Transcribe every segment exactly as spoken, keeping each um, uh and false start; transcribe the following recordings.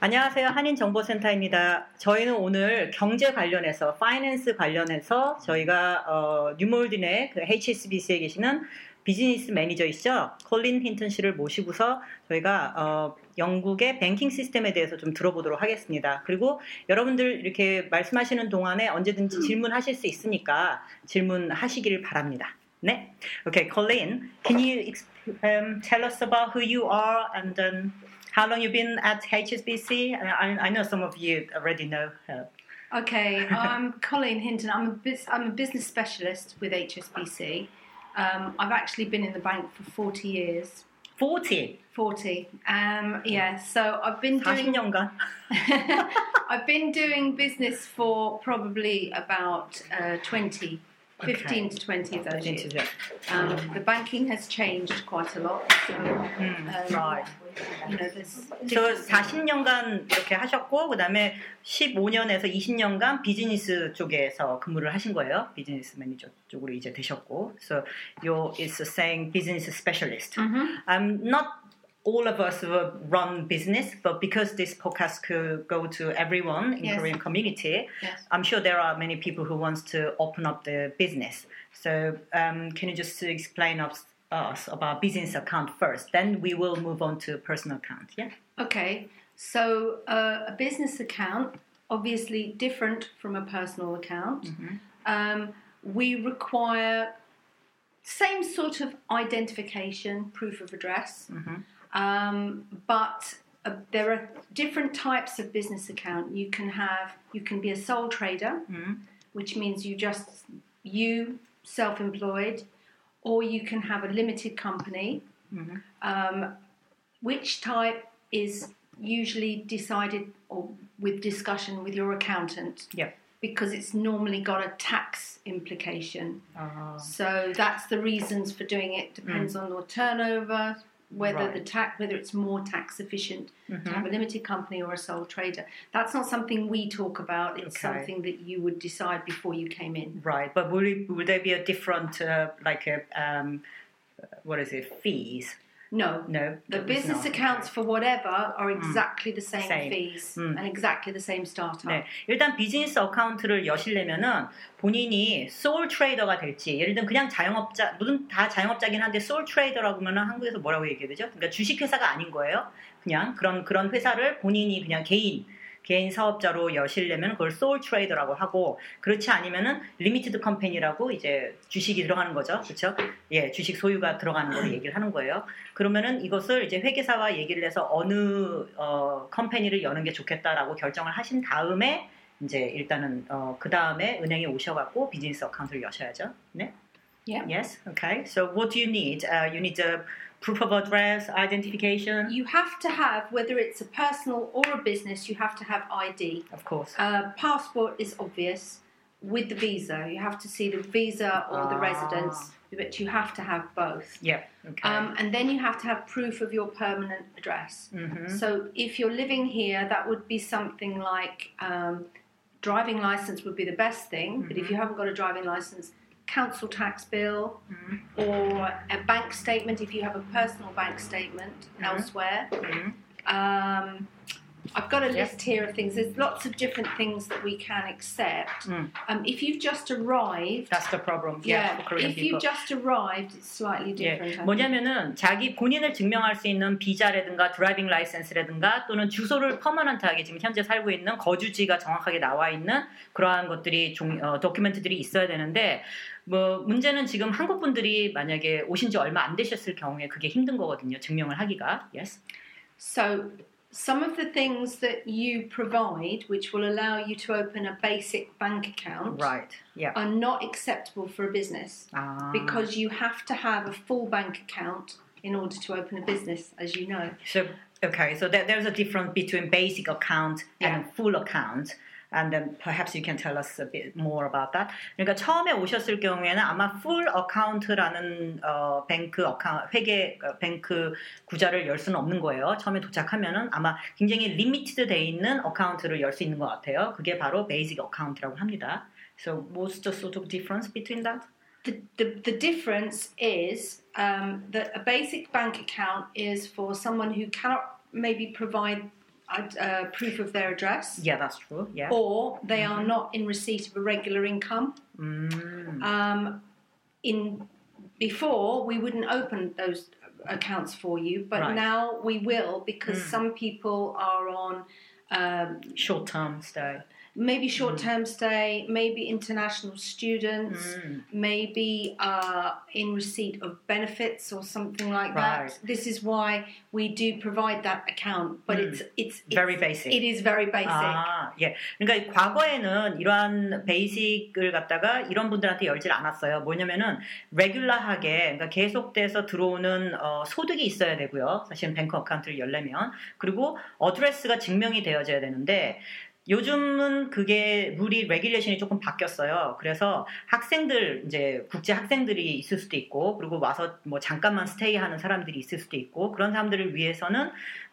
안녕하세요. 한인정보센터입니다. 저희는 오늘 경제 관련해서, 파이낸스 관련해서 저희가 어, 뉴몰딘의 그 에이치에스비씨에 계시는 비즈니스 매니저이시죠. 콜린 힌튼 씨를 모시고서 저희가 어, 영국의 뱅킹 시스템에 대해서 좀 들어보도록 하겠습니다. 그리고 여러분들 이렇게 말씀하시는 동안에 언제든지 질문하실 수 있으니까 질문하시길 바랍니다. 네. Okay, Colleen, can you um, tell us about who you are and um, how long you've been at H S B C? I, I know some of you already know her. Okay, I'm Colleen Hinton. I'm a, biz, I'm a business specialist with H S B C. Um, I've actually been in the bank for forty years. forty? forty. Um, yeah, so I've been doing... forty 년간. I've been doing business for probably about uh, twenty. fifteen okay. to twenty of those years. Um, the banking has changed quite a lot. So, mm, um, right. You know, there's 저 forty 년간 이렇게 하셨고 그다음에 fifteen 년에서 twenty 년간 비즈니스 쪽에서 근무를 하신 거예요. 비즈니스 매니저 쪽으로 이제 되셨고. So you're is saying business specialist. Mm-hmm. I'm not all of us will run business, but because this podcast could go to everyone in yes. Korean community, yes. I'm sure there are many people who wants to open up the business. So um, can you just explain us, us about business account first? Then we will move on to personal account. Yeah. Okay. So uh, a business account, obviously different from a personal account. Mm-hmm. Um, we require same sort of identification, proof of address. Mm-hmm. Um, but uh, there are different types of business account. You can have, you can be a sole trader, mm-hmm. which means you just, you self-employed, or you can have a limited company, mm-hmm. um, which type is usually decided or with discussion with your accountant. Yep. Because it's normally got a tax implication. Uh-huh. So that's the reasons for doing it. Depends mm. on your turnover, whether right. the tax, whether it's more tax efficient mm-hmm. to have a limited company or a sole trader. That's not something we talk about. It's okay. something that you would decide before you came in. Right, but will it, will there be a different, uh, like a, um, what is it, fees? No, no. The business not. accounts for whatever are exactly mm. the same, same. fees 음. and exactly the same startup. 네, 일단 비즈니스 어카운트를 여시려면은 본인이 소울 트레이더가 될지, 예를 들면 그냥 자영업자, 모든 다 자영업자긴 한데 소울 트레이더라고 하면은 한국에서 뭐라고 얘기해야 되죠? 그러니까 주식회사가 아닌 거예요. 그냥 그런 그런 회사를 본인이 그냥 개인 개인 사업자로 여시려면 그걸 소울 트레이더라고 하고, 그렇지 않으면은 리미티드 컴퍼니라고 이제 주식이 들어가는 거죠. 그렇죠? 예, 주식 소유가 들어가는 걸 얘기를 하는 거예요. 그러면은 이것을 이제 회계사와 얘기를 해서 어느 어 컴퍼니를 여는 게 좋겠다라고 결정을 하신 다음에 이제 일단은 어 그다음에 은행에 오셔 갖고 비즈니스 어카운트를 여셔야죠. 네? Yeah. Yes. Okay. So what do you need? Uh, you need a proof of address, identification. You have to have, whether it's a personal or a business, you have to have I D. Of course. Uh, passport is obvious. With the visa, you have to see the visa or ah. the residence, but you have to have both. Yeah. Okay. Um, and then you have to have proof of your permanent address. Mm-hmm. So if you're living here, that would be something like um, driving license would be the best thing. Mm-hmm. But if you haven't got a driving license, council tax bill mm-hmm. or a bank statement if you have a personal bank statement mm-hmm. elsewhere. Mm-hmm. Um, I've got a yep. list here of things. There's lots of different things that we can accept. Mm. Um, if you've just arrived... That's the problem. Yeah, yeah for Korean if people. you've just arrived, it's slightly different. 예, 뭐냐면은 자기 본인을 증명할 수 있는 비자라든가 드라이빙 라이센스라든가 또는 주소를 퍼머넌트하게 지금 현재 살고 있는 거주지가 정확하게 나와 있는 그러한 것들이 종, 어, 도큐멘트들이 있어야 되는데 뭐 문제는 지금 한국 분들이 만약에 오신 지 얼마 안 되셨을 경우에 그게 힘든 거거든요. 증명을 하기가. Yes. So some of the things that you provide, which will allow you to open a basic bank account, right. yeah. are not acceptable for a business ah. because you have to have a full bank account in order to open a business, as you know. So okay, so there, there's a difference between basic account yeah. and full account. And then perhaps you can tell us a bit more about that. 그러니까 처음에 오셨을 경우에는 아마 full account라는 어, 뱅크 어카운트, 회계 뱅크 구자를 열 수는 없는 거예요. 처음에 도착하면은 아마 굉장히 리미티드 돼 있는 어카운트를 열 수 있는 것 같아요. 그게 바로 베이직 어카운트라고 합니다. So what's the sort of difference between that? The, the, the difference is um, that a basic bank account is for someone who cannot maybe provide uh, proof of their address. Yeah, that's true. Yeah. Or they are not in receipt of a regular income. Mm. Um, in before we wouldn't open those accounts for you, but Right. now we will because Mm. some people are on um, Short-term stay. maybe short-term stay, maybe international students, Mm. maybe uh, in receipt of benefits or something like Right. that. This is why we do provide that account, but Mm. it's, it's it's Very basic. It is very basic. 아, 예. 그러니까 과거에는 이러한 베이직을 갖다가 이런 분들한테 열질 않았어요. 뭐냐면은 레귤러하게 그러니까 계속돼서 들어오는 어, 소득이 있어야 되고요. 사실은 뱅크 어카운트를 열려면 그리고 어드레스가 증명이 되어져야 되는데 요즘은 그게 룰이 레귤레이션이 조금 바뀌었어요. 그래서 학생들 이제 국제 학생들이 있을 수도 있고 그리고 와서 뭐 잠깐만 스테이하는 사람들이 있을 수도 있고 그런 사람들을 위해서는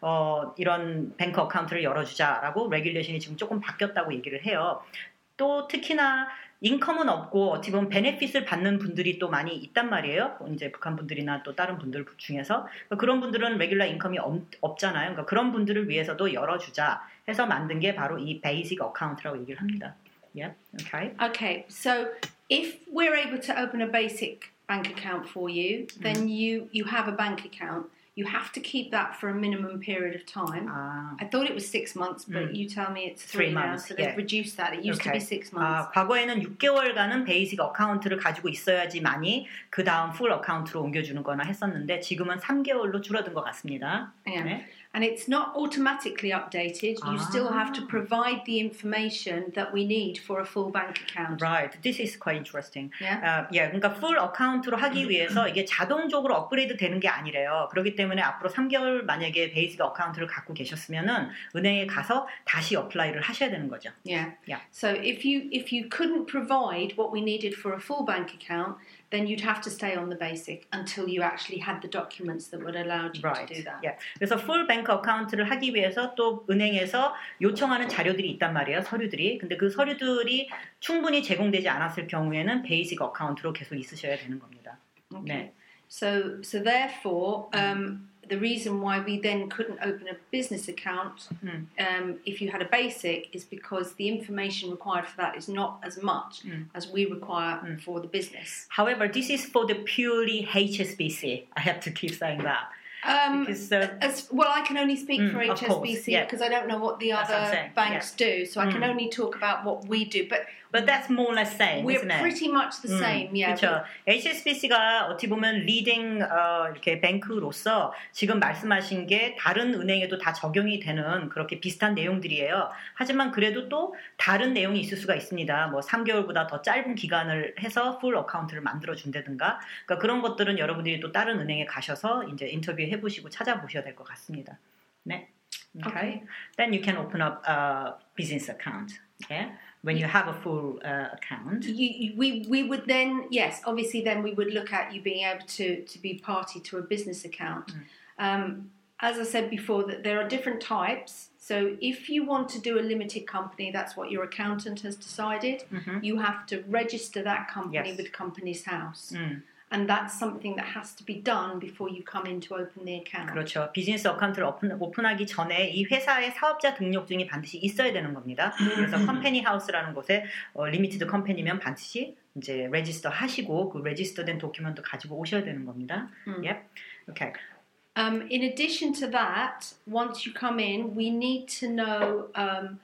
어 이런 뱅크 어카운트를 열어주자라고 레귤레이션이 지금 조금 바뀌었다고 얘기를 해요. 또 특히나 인컴은 없고 어찌 보면 베네핏을 받는 분들이 또 많이 있단 말이에요. 이제 북한 분들이나 또 다른 분들 중에서 그런 분들은 레귤러 인컴이 없, 없잖아요. 그러니까 그런 분들을 위해서도 열어주자 해서 만든 게 바로 이 베이직 어카운트라고 얘기를 합니다. Yeah, okay. Okay, so if we're able to open a basic bank account for you, then you you have a bank account. You have to keep that for a minimum period of time. 아, I thought it was six months, but Mm. you tell me it's Three three, now, months, so they've yeah. reduced that. It used to Okay. be six months. 아, 과거에는 육 개월간은 베이직 어카운트를 가지고 있어야지만이 그 다음 풀 어카운트로 옮겨주는 거나 했었는데 지금은 삼 개월로 줄어든 것 같습니다. Yeah. 네. And it's not automatically updated. You still have to Ah. provide the information that we need for a full bank account. Right. This is quite interesting. Yeah. 아, 예, 그러니까 풀 어카운트로 하기 위해서 이게 자동적으로 업그레이드 되는 게 아니래요. 그렇기 때문에 앞으로 삼 개월 만약에 베이직 어카운트를 갖고 계셨으면은 은행에 가서 다시 어플라이를 하셔야 되는 거죠. Yeah. Yeah. So if you if you couldn't provide what we needed for a full bank account, then you'd have to stay on the basic until you actually had the documents that would allow you Right. to do that. 예. 그래서 풀 뱅크 어카운트를 하기 위해서 또 은행에서 요청하는 자료들이 있단 말이에요. 서류들이. 근데 그 서류들이 충분히 제공되지 않았을 경우에는 베이직 어카운트로 계속 있으셔야 되는 겁니다. Okay. 네. So so therefore, um, the reason why we then couldn't open a business account 음. um, if you had a basic is because the information required for that is not as much Mm. as we require for the business. However, this is for the purely H S B C. I have to keep saying that. Um, Because, uh, as well, I can only speak Mm, for of H S B C course, yeah. because I don't know what the That's what I'm other saying, banks do, so I can Mm. only talk about what we do. But But that's more or less same, we're isn't it? pretty much the same, yeah. 그렇죠. 에이치 에스 비 씨가 어떻게 보면 리딩 어, 이렇게 뱅크로서 지금 말씀하신 게 다른 은행에도 다 적용이 되는 그렇게 비슷한 내용들이에요. 하지만 그래도 또 다른 내용이 있을 수가 있습니다. 뭐 삼 개월보다 더 짧은 기간을 해서 풀 어카운트를 만들어 준다든가. 그러니까 그런 것들은 여러분들이 또 다른 은행에 가셔서 이제 인터뷰 해보시고 찾아보셔야 될 것 같습니다. 네. Okay. Okay. Then you can open up a business account. Okay. When you have a full uh, account. You, you, we we would then yes, obviously then we would look at you being able to to be party to a business account. Um, as I said before, that there are different types. So if you want to do a limited company, that's what your accountant has decided. Mhm. You have to register that company Yes. with Companies House, 음, and that's something that has to be done before you come in to open the account. 그렇죠. 비즈니스 어카운트를 오픈, 오픈하기 전에 이 회사의 사업자 등록증이 반드시 있어야 되는 겁니다. 그래서 컴퍼니 하우스라는 곳에 어, 리미티드 컴퍼니면 반드시 이제 레지스터 하시고 그 레지스터된 도큐먼트 가지고 오셔야 되는 겁니다. 음. Yep. Okay. Um, in addition to that, once you come in, we need to know um,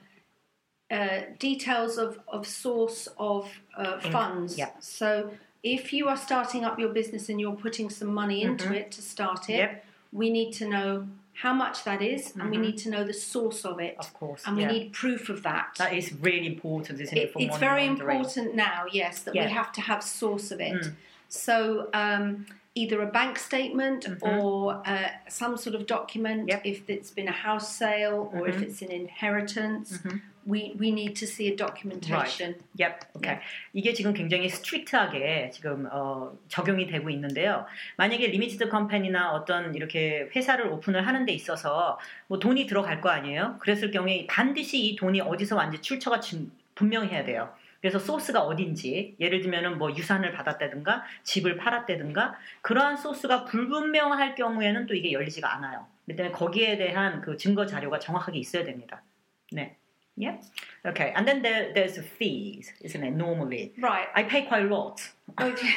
uh, details of, of source of uh, In- funds. yeah. So if you are starting up your business and you're putting some money into Mhm. it to start it, Yep. we need to know how much that is, and we Mhm. need to know the source of it, Of course. and we yeah. need proof of that. That is really important, isn't it? It, for it's money very laundering. important now, yes, that Yeah. we have to have source of it. Mm. So um, either a bank statement Mhm. or uh, some sort of document, Yep. if it's been a house sale or if Mhm. it's an inheritance, Mhm. we, we need to see a documentation. Yep. Okay. 이게 지금 굉장히 스트릭트하게 지금 어, 적용이 되고 있는데요. 만약에 리미티드 컴퍼니나 어떤 이렇게 회사를 오픈을 하는 데 있어서 뭐 돈이 들어갈 거 아니에요? 그랬을 경우에 반드시 이 돈이 어디서 왔는지 출처가 진- 분명해야 돼요. 그래서 소스가 어딘지, 예를 들면은 뭐 유산을 받았다든가 집을 팔았다든가 그러한 소스가 불분명할 경우에는 또 이게 열리지가 않아요. 그렇기 때문에 거기에 대한 그 증거 자료가 정확하게 있어야 됩니다. 네. Yeah. Okay. And then there, there's the fees, isn't it? Normally. Right. I pay quite a lot. Okay.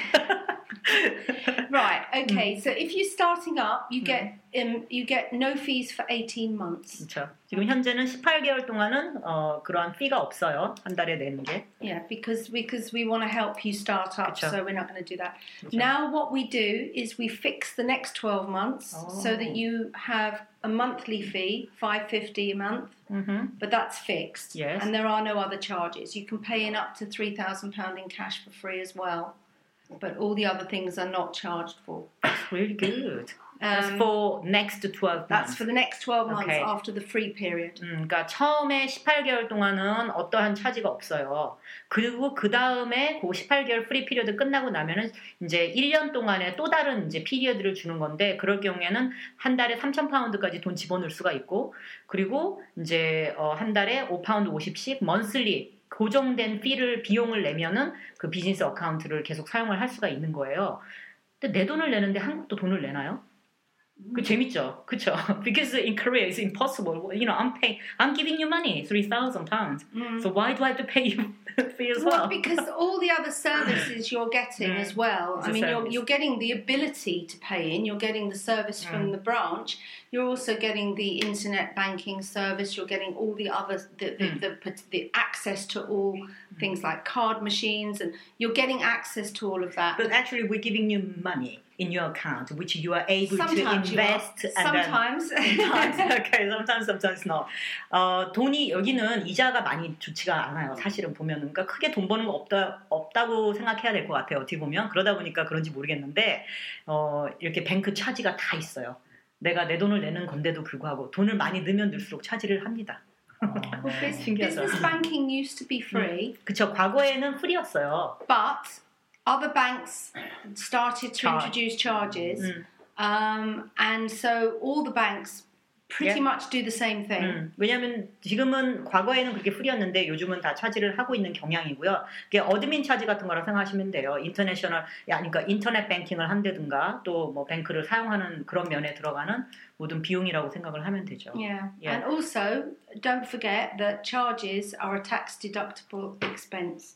Right. Okay. So if you're starting up, you get um, you get no fees for eighteen months. 그렇죠. 지금 현재는 십팔 개월 동안은 어, 그러한 fee가 없어요. 한 달에 내는 게. Yeah, because because we want to help you start up, 그쵸. so we're not going to do that. 그쵸. Now what we do is we fix the next twelve months Oh. so that you have a monthly fee, five fifty a month, Mm-hmm. but that's fixed. Yes. And there are no other charges. You can pay in up to three thousand pounds in cash for free as well. But all the other things are not charged for. That's really good. That's Um, for next twelve months. That's for the next twelve months Okay. after the free period. 음, 그러니까 처음에 십팔 개월 동안은 어떠한 차지가 없어요. 그리고 그 다음에 그 십팔 개월 프리 피리어드 끝나고 나면은 이제 일 년 동안에 또 다른 이제 피리어드를 주는 건데 그럴 경우에는 한 달에 삼천 파운드까지 돈 집어넣을 수가 있고 그리고 이제 어, 한 달에 오 파운드 오십씩 먼슬리 고정된 피를 비용을 내면은 그 비즈니스 어카운트를 계속 사용을 할 수가 있는 거예요. 근데 내 돈을 내는데 한국도 돈을 내나요? 그 재밌죠, 그렇죠? Because in Korea it's impossible. You know, I'm paying, I'm giving you money, three thousand pounds. Mm. So why do I have to pay you fee as Well, well? because all the other services you're getting Mm. as well. It's I a mean, you're, service. you're getting the ability to pay in. You're getting the service from Mm. the branch. You're also getting the internet banking service. You're getting all the other the the, Mm. the, the, the access to all things like card machines, and you're getting access to all of that. But actually, we're giving you money in your account, which you are able Sometimes to you are. invest. And then- Sometimes. sometimes, okay, sometimes, sometimes not. 어, 돈이 여기는 이자가 많이 좋지가 않아요. 사실은 보면은 그러니까 크게 돈 버는 거 없다 없다고 생각해야 될 것 같아요. 어떻게 보면 그러다 보니까 그런지 모르겠는데 어, 이렇게 뱅크 차지가 다 있어요. 내가 내 돈을 내는 건데도 불구하고 돈을 많이 넣으면 넣을수록 차지를 합니다. Well, bus- 신기하죠. business banking used to be free. 그쵸, 과거에는 프리였어요. But other banks started to Charge. introduce charges, 음. um, and so all the banks pretty Yeah. much do the same thing. 음, 왜냐하면 지금은 과거에는 그렇게 프리였는데 요즘은 다 차지를 하고 있는 경향이고요. 그게 어드민 차지 같은 거라 생각하시면 돼요. 인터내셔널, 야, 그러니까 인터넷 뱅킹을 한다든가 또 뭐 뱅크를 사용하는 그런 면에 들어가는 모든 비용이라고 생각을 하면 되죠. Yeah. Yeah. And also, don't forget that charges are a tax deductible expense.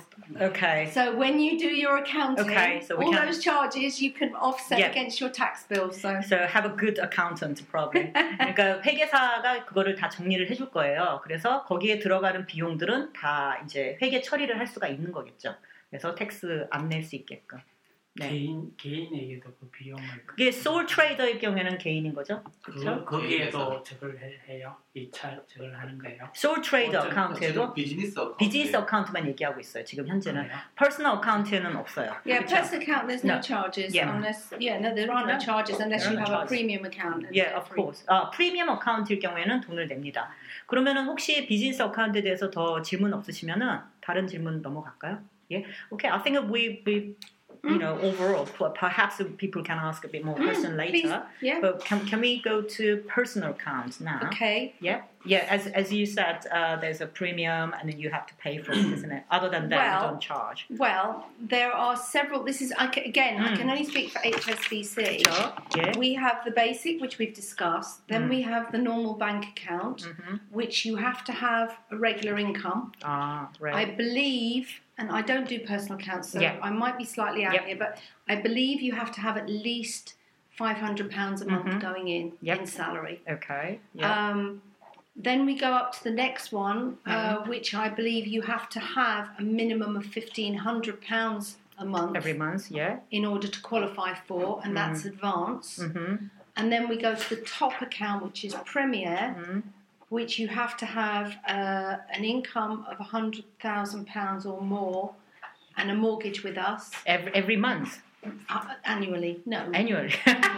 Okay. So when you do your accounting, Okay, so we all can- those charges you can offset Yeah. against your tax bill. So So have a good accountant probably. 그러니까 회계사가 그거를 다 정리를 해줄 거예요. 그래서 거기에 들어가는 비용들은 다 이제 회계 처리를 할 수가 있는 거겠죠. 그래서 텍스 안 낼 수 있게끔. 네. 개인 개인에게도 그 비용을 그게 소울 트레이더의 경우에는 개인인 거죠. 그, 그렇죠? 거기에도 적을 해, 해요. 이 차 적을 하는 거예요. 소울 트레이더 어쨌든 어카운트에도 비즈니스 어카운트. 비즈니스 어카운트만 얘기하고 있어요. 지금 현재는 그래요? 퍼스널 어카운트에는 없어요. yeah, 그렇죠? personal account there's no, No. charges Yeah. unless yeah no there are No. no charges unless There you are no have a charges. premium account. and Yeah, they're of free. course. 아, 프리미엄 어카운트일 경우에는 돈을 냅니다. 그러면은 혹시 비즈니스 어카운트에 대해서 더 질문 없으시면은 다른 질문 넘어갈까요? 예. Okay, I think we we you know overall perhaps people can ask a bit more question Please, later. yeah. But can can we go to personal accounts now? Okay. Yeah. Yeah, as as you said, uh, there's a premium and then you have to pay for it, isn't it? Other than that, Well- you don't charge. Well, there are several. This is I ca- again. I Mm. can only speak for H S B C. Sure. Yeah. We have the basic, which we've discussed. Then Mm. we have the normal bank account, Mm-hmm. which you have to have a regular income. Ah, I right. believe, and I don't do personal accounts, so Yeah. I might be slightly out Yep. here, but I believe you have to have at least five hundred pounds a month Mhm. going in Yep. in salary. Okay. Yeah. Um, then we go up to the next one, uh, Mm-hmm. which I believe you have to have a minimum of fifteen hundred pounds a month Every month. Yeah. in order to qualify for, and that's advance. Mm-hmm. And then we go to the top account, which is Premier, Mm. which you have to have uh, an income of one hundred thousand pounds or more and a mortgage with us Every every month. uh, annually. No. Annually.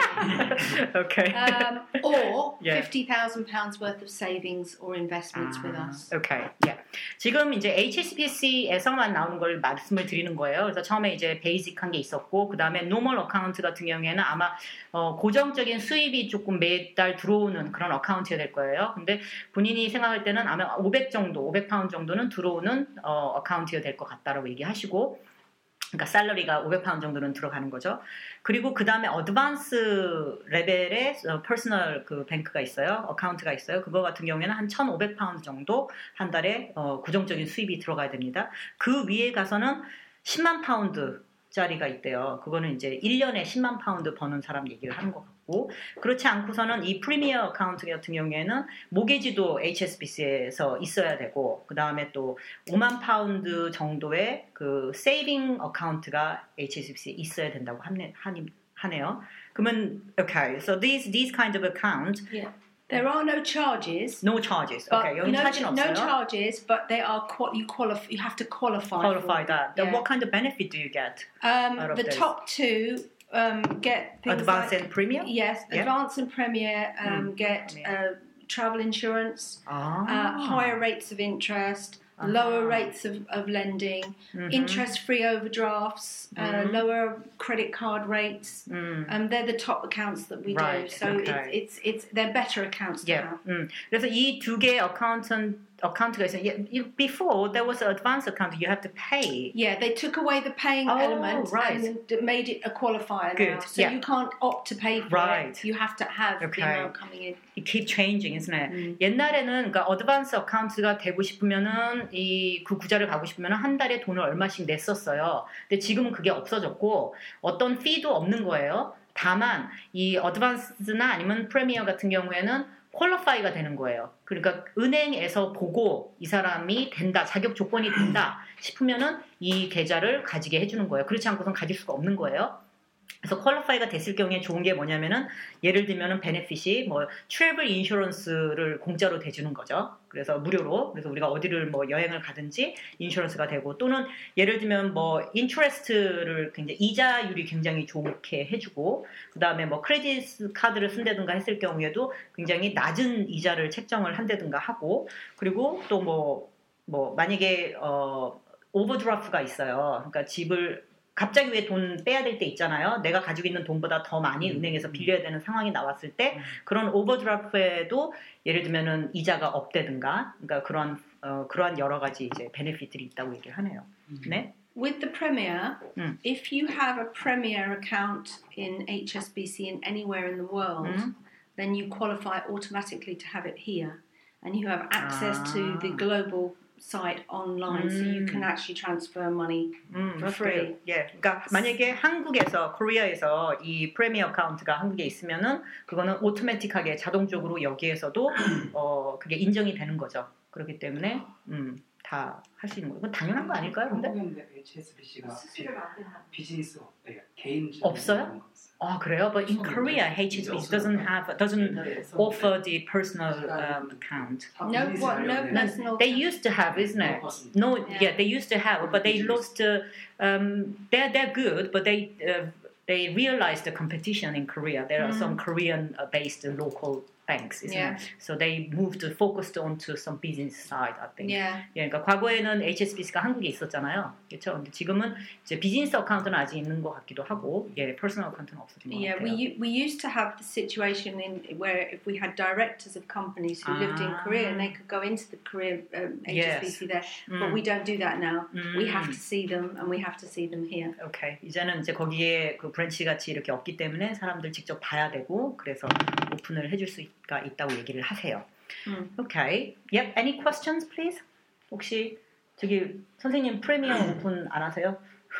okay. Um, or Yeah. fifty thousand pounds worth of savings or investments with us. Okay. Yeah. 지금 이제 에이치에스비씨에서만 나오는 걸 말씀을 드리는 거예요. 그래서 처음에 이제 베이직한 게 있었고, 그 다음에 노멀 어카운트 같은 경우에는 아마 어, 고정적인 수입이 조금 매달 들어오는 그런 어카운트가 될 거예요. 근데 본인이 생각할 때는 아마 오백 정도, 오백 파운드 정도는 들어오는 어, 어카운트가 될 것 같다라고 얘기하시고, 그러니까 셀러리가 오백 파운드 정도는 들어가는 거죠. 그리고 그 다음에 어드밴스 레벨의 퍼스널 그 뱅크가 있어요. 어카운트가 있어요. 그거 같은 경우에는 한 천오백 파운드 정도 한 달에 어, 고정적인 수입이 들어가야 됩니다. 그 위에 가서는 십만 파운드 짜리가 있대요. 그거는 이제 일 년에 십만 파운드 버는 사람 얘기를 하는 것 같고, 그렇지 않고서는 이 프리미어 어카운트 같은 경우에는 모게지도 에이치에스비씨에서 있어야 되고, 그 다음에 또 오만 파운드 정도의 그 세이빙 어카운트가 에이치에스비씨에 있어야 된다고 하네, 하네요. 그러면 okay, so these these kinds of accounts. Yeah. There are no charges. No charges. But Okay, 여기 no, 차진 없어요. no charges, but they are qual- you qualify. You have to qualify. Qualify for that. it. Then Yeah. what kind of benefit do you get? Um, out of the this? top two um, get things Advance like, and Premium? Yes, Yeah. Advance and Premier um, Mm. get uh, travel insurance, 아. uh, higher rates of interest, Ah. lower rates of, of lending, Mhm. interest-free overdrafts, uh, Mhm. lower credit card rates. 음. Um, they're the top accounts that we Right, do. So okay. it's, it's it's they're better accounts to Yeah. have. 음. 그래서 이 두 개의 어카운트 어카운트가 있어요. Yeah, you- before there was an advance account you have to pay. Yeah, they took away the paying Oh, element right. and d- made it a qualifier now. Good, So yeah. you can't opt to pay for Right. it. You have to have Okay. the amount coming in. It keep changing, isn't it? 음. 옛날에는 그러니까 어드밴스 어카운트가 되고 싶으면은 이 그 구자를 가고 싶으면은 한 달에 돈을 얼마씩 냈었어요. 근데 지금은 그게 없어졌고 어떤 피도 없는 거예요. 다만 이 어드밴스나 아니면 프리미어 같은 경우에는 퀄리파이가 되는 거예요. 그러니까 은행에서 보고 이 사람이 된다, 자격 조건이 된다 싶으면은 이 계좌를 가지게 해주는 거예요. 그렇지 않고선 가질 수가 없는 거예요. 그래서 퀄리파이가 됐을 경우에 좋은 게 뭐냐면은 예를 들면은 베네핏이 뭐 트래블 인슈런스를 공짜로 대주는 거죠. 그래서 무료로. 그래서 우리가 어디를 뭐 여행을 가든지 인슈런스가 되고, 또는 예를 들면 뭐 인트레스트를 굉장히 이자율이 굉장히 좋게 해주고, 그 다음에 뭐 크레딧 카드를 쓴다든가 했을 경우에도 굉장히 낮은 이자를 책정을 한다든가 하고, 그리고 또 뭐 뭐 만약에 어 오버드라프트가 있어요. 그러니까 집을 갑자기 왜 돈 빼야 될 때 있잖아요. 내가 가지고 있는 돈보다 더 많이 은행에서 빌려야 되는 상황이 나왔을 때 그런 오버드라프트에도 예를 들면은 이자가 없다든가, 그러니까 그런 어, 그러한 여러 가지 이제 베네핏들이 있다고 얘기를 하네요. 네. With the Premier, Mm. if you have a Premier account in H S B C in anywhere in the world, Mm. then you qualify automatically to have it here, and you have access to the Ah. global site online, so you Mm. can actually transfer money. 음, For free. 예, 그러니까 만약에 한국에서 코리아에서 이 프리미어 어카운트가 한국에 있으면은 그거는 오토매틱하게 자동적으로 여기에서도 어 그게 인정이 되는 거죠. 그렇기 때문에 음, 다 할 수 있는 거예요. 그건 당연한 거 아닐까요? 근데 한국은 에이치에스비씨가 수수료를 안 되나? 비즈니스 네, 개인 없어요? 아 그래요? But in Korea, H S B C doesn't have doesn't offer the personal um, account. No, what? No personal. They used to have, isn't it? No, Yeah. yeah, they used to have, but they lost. Uh, um, they're they're good, but they uh, they realized the competition in Korea. There are Mm. some Korean-based local banks, isn't Yeah. it? So they moved focused onto some business side, I think. Yeah. 예, 그러니까 과거에는 에이치에스비씨가 한국에 있었잖아요, 그렇죠? 근데 지금은 이제 비즈니스 어카운트는 아직 있는 것 같기도 하고, 예, 퍼스널 어카운트는 없어진 것 Yeah, 같아요. we u- we used to have the situation in where if we had directors of companies who lived in Ah. Korea and they could go into the Korea um, H S B C there, 음. but we don't do that now. We have 음. to see them and we have to see them here. 오케이. 이제는 이제 거기에 그 브랜치 같이 이렇게 없기 때문에 사람들 직접 봐야 되고, 그래서 오픈을 해줄 수가 있다고 얘기를 하세요. 음. 오케이. Yep. Any questions, please? 혹시 저기 선생님 프리미엄 오픈 안 하세요?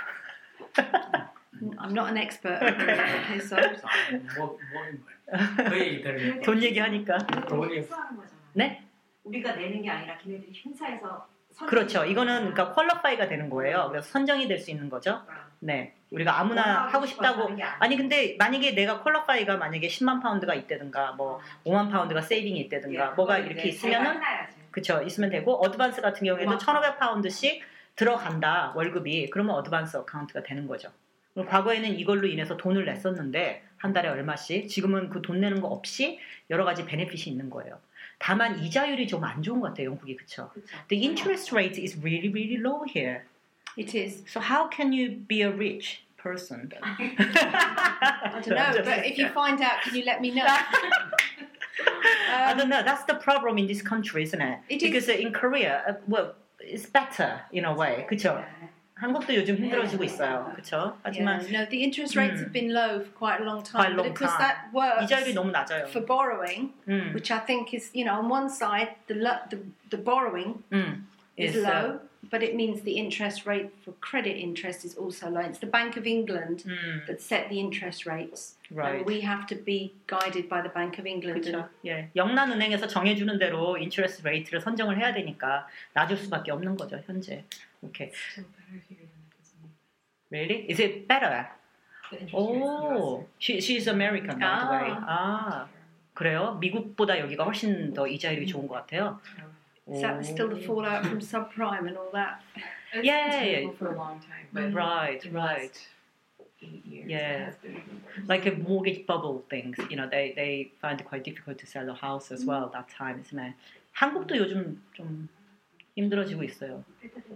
I'm not an expert. Okay, so 뭐, 뭐인 거예요? 그 얘기들 돈 얘기하니까. 돈이 행사하는 거잖아. 네? 우리가 내는 게 아니라 걔네들이 행사에서 선정이 그렇죠. 이거는 되는 그러니까 퀄리파이가 되는 거예요. 그래서 선정이 될 수 있는 거죠. 거야. 네. 우리가 아무나 하고 싶다고. 하는 게 아니야. 아니 근데 만약에 내가 퀄리파이가 만약에 십만 파운드가 있다든가 뭐 오만 파운드가 세이빙이 있다든가 예, 뭐가 그거는 이렇게 이제 자기가 있으면은 해놔야지. 그쵸 있으면 되고, 어드밴스 같은 경우에도 오만 천오백 파운드씩 들어간다 월급이. 그러면 어드밴스 어카운트가 되는 거죠. 그럼 과거에는 이걸로 인해서 돈을 냈었는데 한 달에 얼마씩, 지금은 그 돈 내는 거 없이 여러 가지 베네핏이 있는 거예요. 다만 이자율이 좀 안 좋은 것 같아요, 영국이. 그쵸? 그쵸. The interest rate is really really low here. it is. So how can you be a rich person? then? I don't know, but if you find out, can you let me know? I Um, don't know. That's the problem in this country, isn't it? It is. Because in Korea, uh, well, it's better in a way. 그쵸? 네. 한국도 요즘 힘들어지고 있어요. 그렇죠? 하지만 Yeah, no, the interest rates 음. have been low for quite a long Quite a time. long but because time. that works 이자율이 너무 낮아요. for borrowing, 음, which I think is, you know, on one side, the lo- the, the borrowing 음. is It's, uh, low, but it means the interest rate for credit interest is also low. It's the Bank of England 음, that set the interest rates. right. And we have to be guided by the Bank of England. 그렇죠. 예, 영란은행에서 정해주는 대로 인트레스트 레이트를 선정을 해야 되니까 놔줄 수밖에 없는 거죠 현재. 오케이. Still better here than it is in Really? Is it better? the interest rates in Oh, she she's American by the way. 아, 그래요? 미국보다 여기가 훨씬 더 이자율이 좋은 것 같아요. Is that still the fallout from subprime and all that? It's Yeah, been yeah, terrible for a long time, but Right, in the right. last eight years, Yeah. it has been Like a mortgage bubble things, you know, they they find it quite difficult to sell a house as well that time, isn't it? 한국도 요즘 좀 힘들어지고 있어요.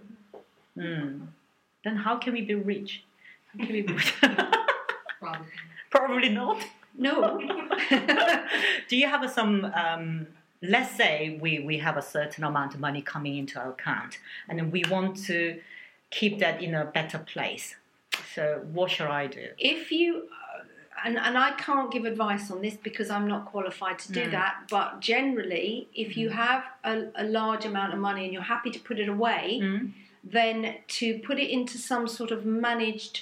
음. Then how can we be rich? How can we be rich? probably. Probably not. No. Do you have some? Um, let's say we we have a certain amount of money coming into our account, and then we want to keep that in a better place. So what should I do? If you, uh, and, and I can't give advice on this because I'm not qualified to do Mm. that, but generally, if you have a, a large amount of money and you're happy to put it away, 음? then to put it into some sort of managed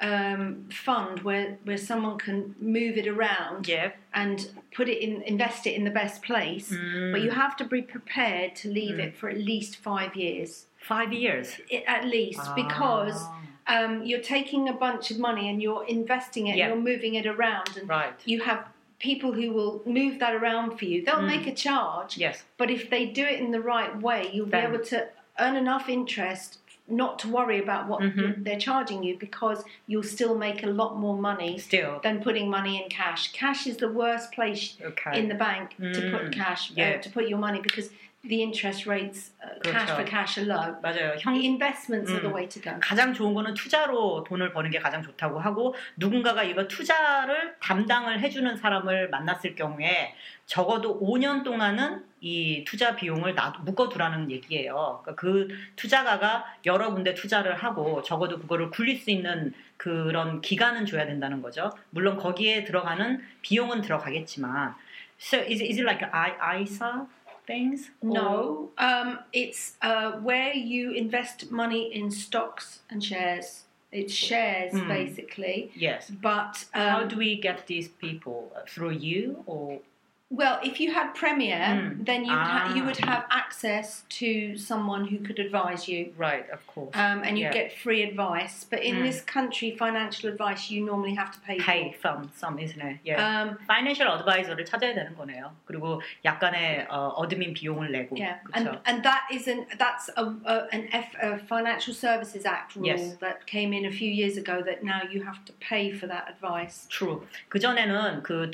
um, fund where, where someone can move it around Yeah. and put it in, invest it in the best place. 음. But you have to be prepared to leave Mm. it for at least five years, Five years. I- at least, because Ah, um, you're taking a bunch of money and you're investing it, Yeah. you're moving it around, and right. you have people who will move that around for you. They'll Mm. make a charge, Yes. but if they do it in the right way, you'll Then- be able to earn enough interest not to worry about what Mhm. they're charging you, because you'll still make a lot more money Still. than putting money in cash. Cash is the worst place Okay. in the bank to Mm. put cash, Yeah. uh, to put your money, because the interest rates, uh, cash 그렇죠. for cash are low. 맞아요. 형, Investments are the 음. way to go. 가장 좋은 거는 투자로 돈을 버는 게 가장 좋다고 하고, 누군가가 이거 투자를 담당을 해주는 사람을 만났을 경우에 적어도 오 년 동안은 이 투자 비용을 놔, 묶어두라는 얘기예요. 그러니까 그 투자가가 여러 군데 투자를 하고 적어도 그거를 굴릴 수 있는 그런 기간은 줘야 된다는 거죠. 물론 거기에 들어가는 비용은 들어가겠지만. So is, it- is it like I, ISA things? Or- No, um, it's uh, where you invest money in stocks and shares. It's shares, Mm. basically. Yes. But How um, do we get these people? Through you or? well, if you had Premier, Mm. then you would ha- you Ah. would have access to someone who could advise you, Right, of course. um, and you Yeah. get free advice. But in Mm. this country, financial advice you normally have to pay. Pay some, some, isn't it? Yeah. Um, Financial advisor를 찾아야 되는 거네요. 그리고 약간의 어, 어드민 비용을 내고. Yeah, 그렇죠. and and that is an that's a, a an F, a Financial Services Act rule Yes. that came in a few years ago. That now you have to pay for that advice. True. 그 전에는 그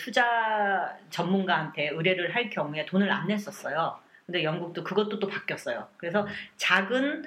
투자 전문가한테 의뢰를 할 경우에 돈을 안 냈었어요. 근데 영국도 그것도 또 바뀌었어요. 그래서 작은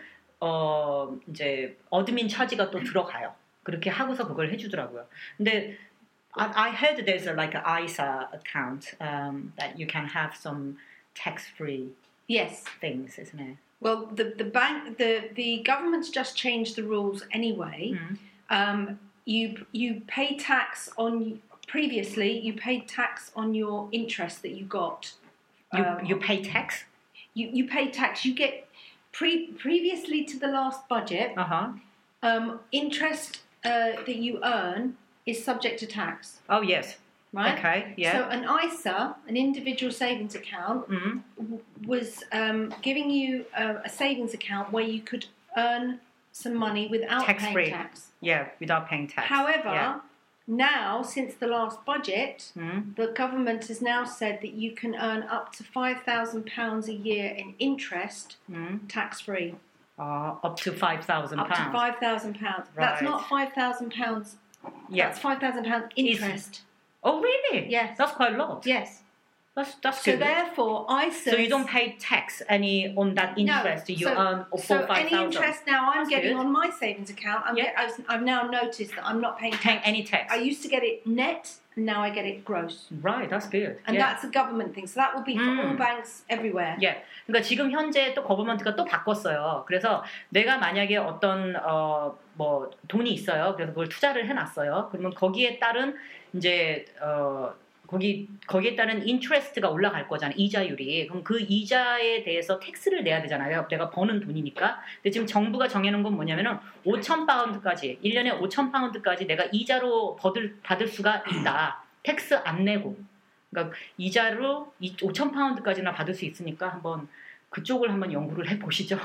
어 이제 어드민 차지가 또 들어가요. 그렇게 하고서 그걸 해주더라고요. 근데 I, I heard there's a, like an ISA account um, that you can have some tax-free Yes. things, isn't it? Well, the the bank the the government's just changed the rules anyway. 음. Um, you you pay tax on previously you paid tax on your interest that you got. You Um, you pay tax? you you pay tax. You get pre previously to the last budget. Uh huh. Um, interest uh, that you earn is subject to tax, Oh yes. right? Okay. Yeah. So an I S A, an individual savings account, 음. w- was um, giving you a, a savings account where you could earn some money without Tax-free. paying tax. Yeah, without paying tax. However, yeah. now since the last budget, 음. the government has now said that you can earn up to five thousand pounds a year in interest 음. tax free. Uh, up to five thousand Up to pounds. five thousand pounds. That's Right. not five thousand pounds. Yeah. That's five thousand pounds Is- interest. Oh really? Yes. That's quite a lot. Yes. That's that's So good. therefore, I S As. So you don't pay tax any on that interest. No. You So- earn four So five any thousand. interest now I'm That's getting good. on my savings account, I'm Yeah. get, I've, I've now noticed that I'm not paying Paying tax. any tax. I used to get it net, and now I get it gross. Right, that's good. And yeah. that's a government thing. So that will be for Mm. all banks everywhere. 예, 그러니까 지금 현재 또 거버먼트가 또 바꿨어요. 그래서 내가 만약에 어떤 어 뭐 돈이 있어요. 그래서 그걸 투자를 해놨어요. 그러면 거기에 따른 이제 어 거기 거기에 따른 인트레스트가 올라갈 거잖아요. 이자율이. 그럼 그 이자에 대해서 텍스를 내야 되잖아요. 내가 버는 돈이니까. 근데 지금 정부가 정해놓은 건 뭐냐면은 오천 파운드까지 일 년에 오천 파운드까지 내가 이자로 받을 받을 수가 있다. 텍스 안 내고. 그러니까 이자로 오천 파운드까지나 받을 수 있으니까 한번 그쪽을 한번 연구를 해 보시죠.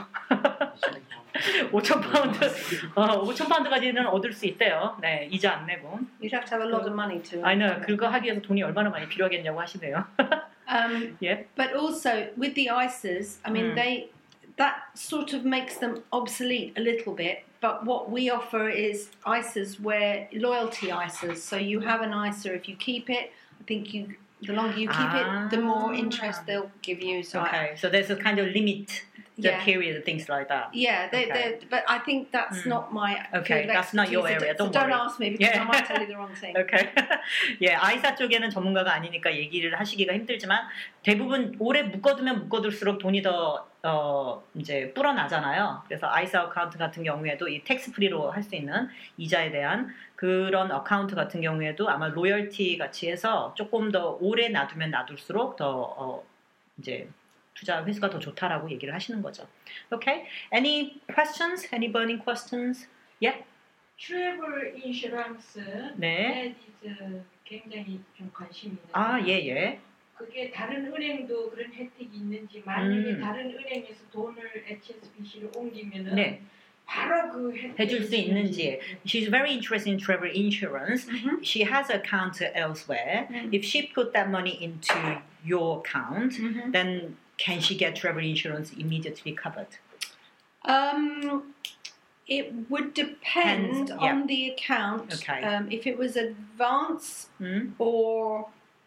오천 파운드, 어, 오천 파운드까지는 얻을 수 있대요. 네, 이자 안 내고. You'd have to have a lot of money to. 아니, 네, 그거 하기 위해서 돈이 얼마나 많이 필요하겠냐고 하시네요. Um, 예. But also with the I S As, I mean, Mm. they that sort of makes them obsolete a little bit. But what we offer is I S As where loyalty I S As. So you have an I S A, if you keep it, I think you the longer you keep it, the more interest they'll give you. So I, Okay, so there's a kind of limit, the Yeah. period, things like that. yeah, they, Okay. they, but I think that's Mm. not my Okay, field of that's not your expertise. area, So don't don't worry. ask me because Yeah. I might tell you the wrong thing. Okay. 예, 아이사 쪽에는 전문가가 아니니까 얘기를 하시기가 힘들지만 대부분 오래 묶어두면 묶어둘수록 돈이 더 어, 이제 불어나잖아요. 그래서 아이사 어카운트 같은 경우에도 이 텍스 프리로 할 수 있는 이자에 대한 그런 어카운트 같은 경우에도 아마 로열티 같이 해서 조금 더 오래 놔두면 놔둘수록 더 어, 이제 투자 회수가 더 좋다라고 얘기를 하시는 거죠. Okay. Any questions? Any burning questions? Yeah. 트래블 인슈런스 네. 이제 굉장히 좀 관심이 있는데 아, 예, 예. 그게 다른 은행도 그런 혜택이 있는지 만약에 음. 다른 은행에서 돈을 에이치에스비씨로 옮기면은 네. 바로 그 혜택 해줄 수 있는지. She's very interested in travel insurance. Mhm. She has an account elsewhere. Mm. If she put that money into your account, Mhm. then can she get travel insurance immediately covered? Um, it would depend Depends, yeah. on the account. Okay. Um, if it was advance Mm? or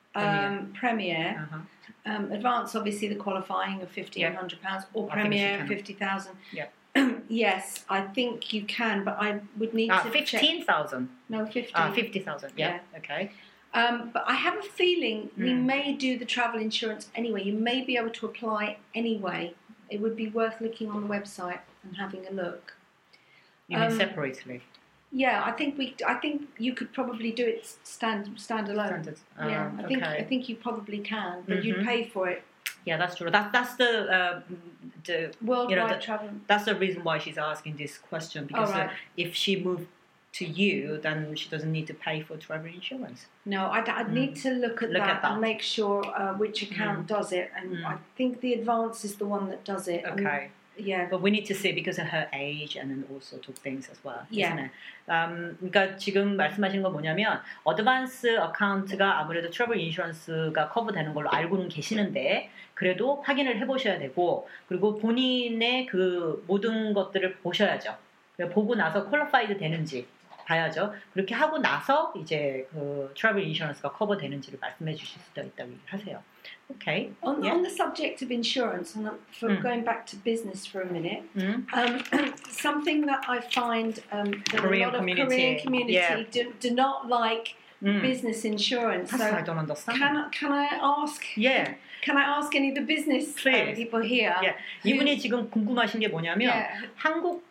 um, Premier, Uh-huh. um, advance obviously the qualifying of fifteen hundred pounds, or I think she Premier can. fifty thousand. Yeah. Yes, I think you can, but I would need Ah, to check. fifteen thousand. No, fifty. Ah, fifty thousand. Yeah. Okay. Um, but I have a feeling we Mm. may do the travel insurance anyway. You may be able to apply anyway. It would be worth looking on the website and having a look. You mean Um, separately? Yeah, I think we. I think you could probably do it stand standalone. Standard. Yeah, Um, I think okay. I think you probably can, but Mhm. you'd pay for it. Yeah, that's true. That, that's the uh, the Worldwide the- travel. that's the reason why she's asking this question because Oh, right. uh, if she moved to you, then she doesn't need to pay for travel insurance. No, I'd, I'd Mm. need to look at Look that at that. and make sure uh, which account does it, and Mm. I think the advance is the one that does it. and- Okay. yeah. But we need to see because of her age and then all sorts of things as well. Yeah. Isn't it? Um, 그러니까 지금 말씀하신 건 뭐냐면 어드밴스 어카운트가 아무래도 트러블 인슈런스가 커버되는 걸로 알고는 계시는데 그래도 확인을 해보셔야 되고 그리고 본인의 그 모든 것들을 보셔야죠. 보고 나서 퀄리파이드 되는지 봐야죠. 그렇게 하고 나서 이제 그 트러블 인슈런스가 커버되는지를 말씀해 주실 수도 있다고 하세요. Okay. On, Yeah. on the subject of insurance, and for Mm. going back to business for a minute, 음. um, something that I find um, that Korean a lot of community, Korean community yeah. do, do not like 음. business insurance. That's I So don't understand. can I- can I ask? Yeah. Can I ask any of the business uh, Please. people here? Yeah. 이분이 지금 궁금하신 게 뭐냐면 Yeah. 한국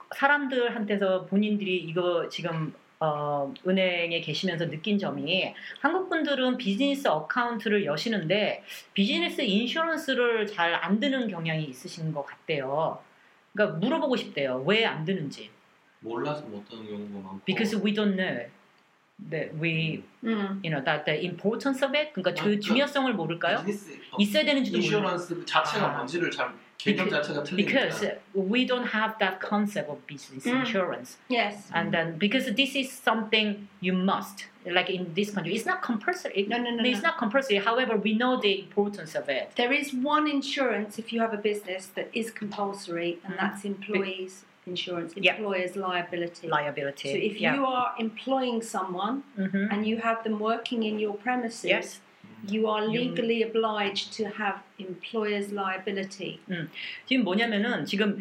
사람들한테서 본인들이 이거 지금 어, 은행에 계시면서 느낀 점이 한국 분들은 비즈니스 어카운트를 여시는데 비즈니스 인슈런스를 잘 안 드는 경향이 있으신 것 같대요. 그러니까 물어보고 싶대요. 왜 안 드는지. 몰라서 못하는 경우가 많고. Because we don't know that we, Mm. you know, that the importance of it. 그러니까 아, 그 그 중요성을 모를까요? 비즈니스 어, 있어야 되는지도 몰라요. 인슈런스 그 자체가 아. 뭔지를 잘 개념 Because- 자체가 Because 틀리니까. we don't have that concept of business Mm. insurance. Yes. And then because this is something you must, like in this country, it's not compulsory. No, no, no, It's no. not compulsory. However, we know the importance of it. There is one insurance if you have a business that is compulsory, and Mm. that's employees insurance, Yeah. employers liability. Liability. So if yeah. you are employing someone Mhm. and you have them working in your premises, Yes. you are legally obliged to have employer's liability. 지금 뭐냐면은 지금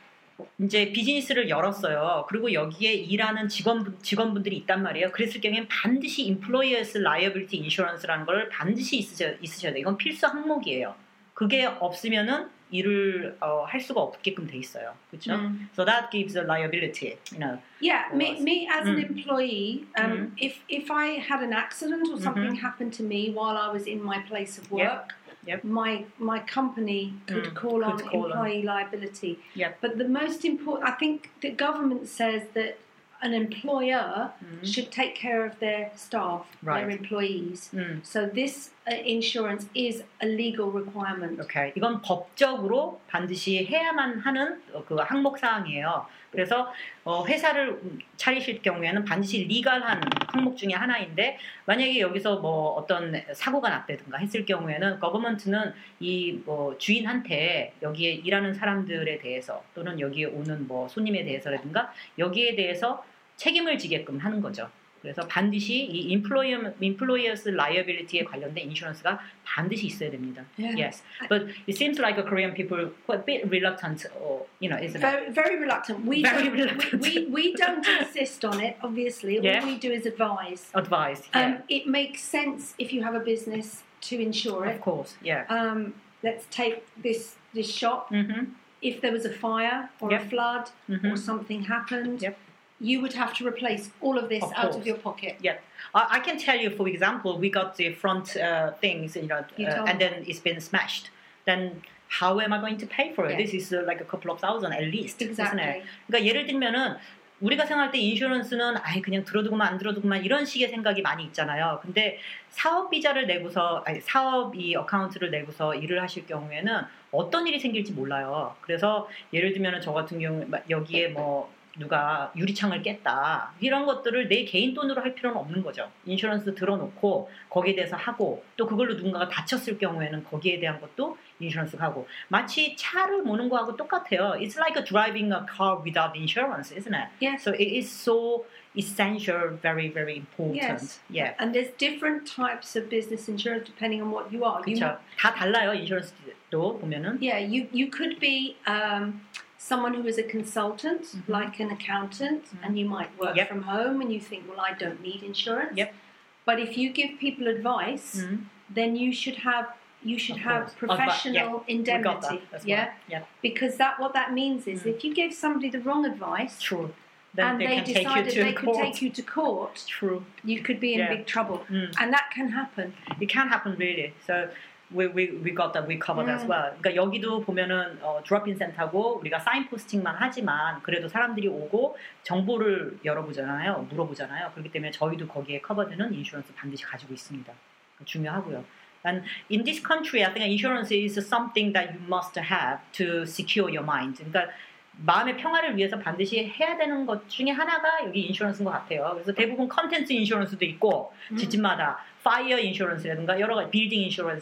이제 비즈니스를 열었어요. 그리고 여기에 일하는 직원 직원분들이 있단 말이에요. 그랬을 경우에는 반드시 employer's liability insurance라는 걸 반드시 있으셔, 있으셔야 돼요. 이건 필수 항목이에요. 그게 없으면은 일을 어, 할 수가 없게끔 돼 있어요. 그렇죠? Mm. So that gives a liability, you know. Yeah, me, Was. me as an Mm. employee, um, Mm. if if I had an accident or something Mhm. happened to me while I was in my place of Yep. work, Yep. my my company could Mm. call on Could call on. employee liability. Yep. But the most important, I think the government says that an employer 음. should take care of their staff, their Right. employees. 음. So this uh, insurance is a legal requirement. 오케이. 이건 법적으로 반드시 해야만 하는 그 항목 사항이에요. 그래서 어, 회사를 차리실 경우에는 반드시 리갈한 항목 중에 하나인데 만약에 여기서 뭐 어떤 사고가 났다든가 했을 경우에는 거버먼트는 이 뭐 주인한테 여기에 일하는 사람들에 대해서 또는 여기에 오는 뭐 손님에 대해서라든가 여기에 대해서 책임을 지게끔 하는 거죠. 그래서 반드시 이 employer, employer's liability에 관련된 인슈런스가 반드시 있어야 됩니다. Yeah. Yes, but it seems like a Korean people quite a bit reluctant, or you know, isn't it? Very, very reluctant. We Very don't, reluctant. We, we, we don't insist on it, obviously. Yeah. All we do is advise. Advice, yeah, Um, it makes sense if you have a business to insure of it. course, yeah. Um, let's take this this shop. Mm-hmm. If there was a fire or Yep. a flood Mm-hmm. or something happened, Yep. you would have to replace all of this Of out course. of your pocket. I, I can tell you, for example, we got the front uh, things, you know, You uh, told and me. then it's been smashed. Then how am I going to pay for it? Yeah. This is uh, like a couple of thousand at least, isn't Exactly. it? 그러니까 예를 들면은 우리가 생각할 때 인슈런스는 아예 그냥 들어두고만 안 들어두고만 이런 식의 생각이 많이 있잖아요. 근데 사업 비자를 내고서 아니, 사업 이 어카운트를 내고서 일을 하실 경우에는 어떤 일이 생길지 몰라요. 그래서 예를 들면은 저 같은 경우 여기에 뭐 누가 유리창을 깼다 이런 것들을 내 개인 돈으로 할 필요는 없는 거죠. 인슈런스 들어놓고 거기에 대해서 하고 또 그걸로 누군가가 다쳤을 경우에는 거기에 대한 것도 인슈런스 하고 마치 차를 모는 거하고 똑같아요. It's like driving a car without insurance, isn't it? Yes. So it is so essential, very, very important. Yes. Yeah. And there's different types of business insurance depending on what you are. You, 그렇죠. 다 달라요. 인슈런스도 보면은. yeah, you, you could be um, someone who is a consultant, Mhm. like an accountant, Mhm. and you might work Yep. from home and you think, well, I don't need insurance. Yep. But if you give people advice, 음. then you should have you should Of have course. professional We got indemnity. that as well. Yeah, Yeah. because that what that means is Mm. if you gave somebody the wrong advice True. Then and they, they can take you decided to they could court. take you to court, True. you could be in Yeah. big trouble, 음. and that can happen. It can happen really. So we we we got that we covered as 음. well. 그러니까 여기도 보면은 어, 드롭인 센터고 우리가 사인 포스팅만 하지만 그래도 사람들이 오고 정보를 열어보잖아요, 물어보잖아요. 그렇기 때문에 저희도 거기에 커버되는 인슈런스 반드시 가지고 있습니다. 중요하고요. And in this country, I think insurance is something that you must have to secure your mind. 그러니까 마음의 평화를 위해서 반드시 해야 되는 것 중에 하나가 여기 인슈런스인 것 같아요. 그래서 대부분 컨텐츠 인슈런스도 있고 음. 집집마다 파이어 인슈런스라든가 여러 가지 빌딩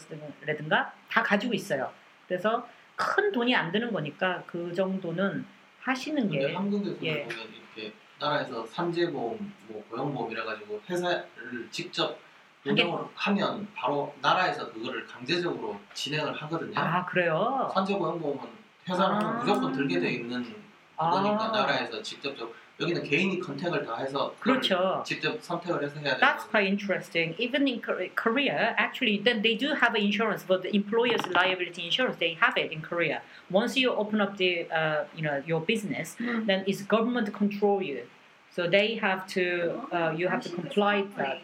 인슈런스라든가 다 가지고 있어요. 그래서 큰 돈이 안 드는 거니까 그 정도는 하시는 근데 게 한국에서 예. 보면 이렇게 나라에서 산재보험, 뭐 고용보험 이래가지고 회사를 직접 운영을 하면 바로 나라에서 그거를 강제적으로 진행을 하거든요. 아 그래요? 산재보험보험은 회사는 아. 무조건 들게 돼 있는 아. 거니까 나라에서 직접적 여기는 개인이 컨택을 다 해서 그걸 그렇죠. 직접 선택을 해서 해야 That's 되는 quite interesting. Even in Kor- Korea, actually, then they do have insurance, but the employer's liability insurance, they have it in Korea. Once you open up the, uh, you know, your business, Mm. then it's government control you. So they have to, uh, you have to comply to that.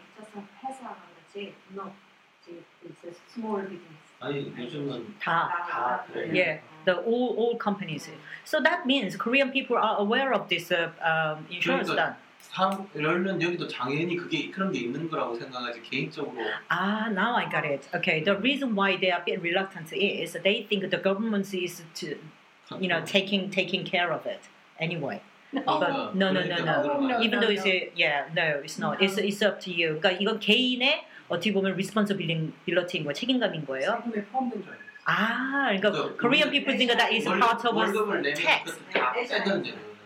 No, it's a small business. 아니 요즘은 다, 다 그래요. yeah, the all all companies. So that means Korean people are aware of this uh, um, insurance. 그러니까 Then. 사, 열면 여기도 당연히 그게 그런 게 있는 거라고 생각하지 개인적으로 Ah, now I got it. Okay, the reason why they are a bit reluctant is they think the government is to, you know, taking taking care of it anyway. No. But no, no, no, no. no. Even though it's a, yeah, no, it's not. It's it's up to you. 그러니까 이건 개인의 어떻게 보면 responsibility인 거, 책임감인 거예요. 세금에 포함된 줄 알았어요. 아, 그러니까 그 Korean people think that is part of 월급을 a 내면 tax. 그것도 다 빼던데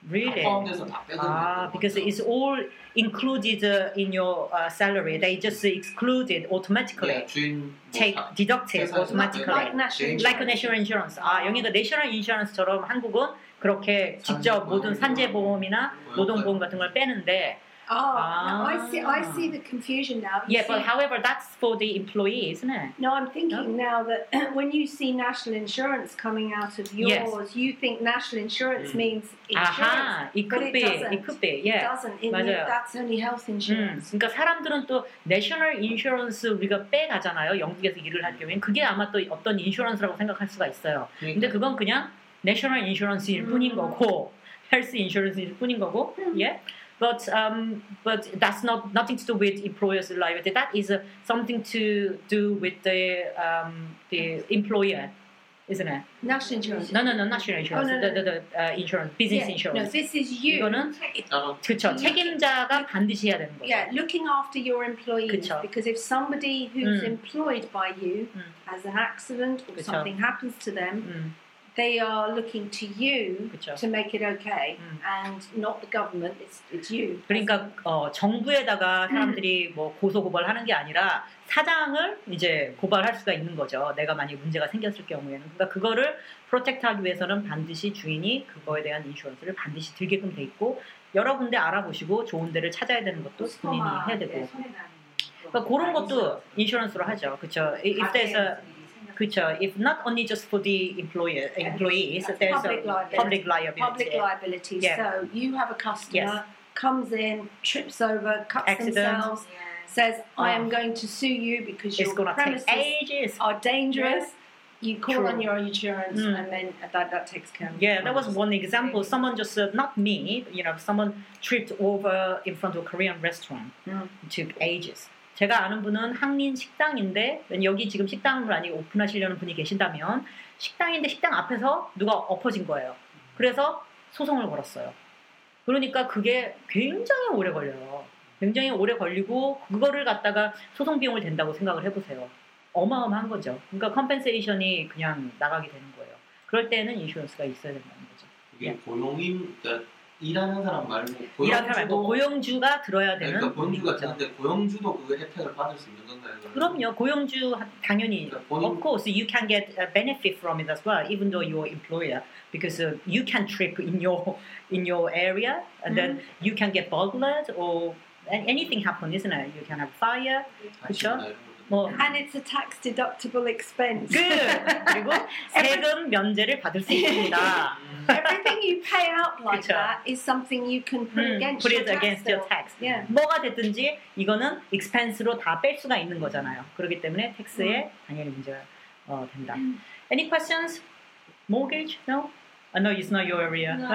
Really? 포함돼서 다 빼거든요. Ah, because it's all included uh, in your uh, salary. They just excluded automatically. 네, 주인 뭐 Take 사- deducted 회사에서 automatically. Like national Like a national insurance. 아, 여기가 national insurance처럼 한국은 그렇게 직접 모든 산재보험이나 노동보험 같은 걸 빼는데 Oh, Ah. no, I see. I see the confusion now. You yeah, but see- however that's for the employee, isn't it? No, I'm thinking now that when you see national insurance coming out of yours, Yes. you think national insurance Mm. means insurance. 아하, it but could it be, doesn't. it could be, It yeah. doesn't. It, 맞아요. that's only health 음, insurance. 그러니까 사람들은 또 내셔널 인슈런스 우리가 빼가잖아요. 영국에서 일을 할 경우엔 그게 아마 또 어떤 인슈런스라고 생각할 수가 있어요. 근데 그건 그냥 내셔널 인슈런스일 뿐인 음. 거고 헬스 인슈런스일 뿐인 거고, 음. 예. But um, but that's not nothing to do with employer's liability. That is uh, something to do with the um, the employer, isn't it? National insurance. No, no, no, national insurance. Oh, no, the, no. the, the uh, insurance, business Yeah, insurance. No, this is you. 이거는 따로 그렇죠. 책임자가 반드시 해야 되는 거죠. Yeah, looking after your employees. 그쵸. Because if somebody who's 음. employed by you 음. has an accident or 그쵸. something happens to them, 음, they are looking to you 그쵸. to make it okay, 음. and not the government. It's it's you. 그러니까 어, 정부에다가 사람들이 뭐 고소 고발하는 게 아니라 사장을 이제 고발할 수가 있는 거죠. 내가 만약 문제가 생겼을 경우에는. 그러니까 그거를 프로텍트하기 위해서는 반드시 주인이 그거에 대한 인슈런스를 반드시 들게끔 돼 있고 여러 군데 알아보시고 좋은 데를 찾아야 되는 것도 본인이 해야 되고. 그러니까 그런 것도 인슈런스로 하죠. 그렇죠. If there's a 그렇죠. If not only just for the employer, employees, there's Public a liability. public liability. Public liability. Yeah. So you have a customer Yes. comes in, trips over, cuts Accident. themselves, says, "I am Oh. going to sue you because It's your gonna take premises ages. are dangerous." You call True. on your insurance, Mm. and then that that takes care of it. Yeah, that was one example. Someone just, uh, not me, but, you know, someone tripped over in front of a Korean restaurant. Mm. It took ages. 제가 아는 분은 한인 식당인데 여기 지금 식당을 많이 오픈하시려는 분이 계신다면 식당인데 식당 앞에서 누가 엎어진 거예요. 그래서 소송을 걸었어요. 그러니까 그게 굉장히 오래 걸려요. 굉장히 오래 걸리고 그거를 갖다가 소송 비용을 댄다고 생각을 해보세요. 어마어마한 거죠. 그러니까 컴펜세이션이 그냥 나가게 되는 거예요. 그럴 때는 인슈런스가 있어야 된다는 거죠. 이게 고용인 그러니까 일하는 사람 말고 일하는 사람 말고 고용주도 고용주가 들어야 되는 그러니까 고용주가 거죠. 되는데 고용주도 그 혜택을 받을 수 있는 건가요? 그러면? 그럼요. 고용주 당연히 그러니까 본인 of course you can get a benefit from it as well even though you're employer because uh, you can trip in your in your area and then you can get burglared or an- anything happen isn't it? You can have fire. 그렇죠? 뭐 And it's a tax deductible expense. 그 그리고 세금 면제를 받을 수 있습니다. Everything you pay out like 그쵸. that is something you can put 음, against put your it tax against bill. your tax. Yeah. 뭐가 됐든지 이거는 expense로 다 뺄 수가 있는 거잖아요. 그렇기 때문에 텍스에 당연히 문제가 어, 된다. Any questions? Mortgage? No? I know it's not your area. No.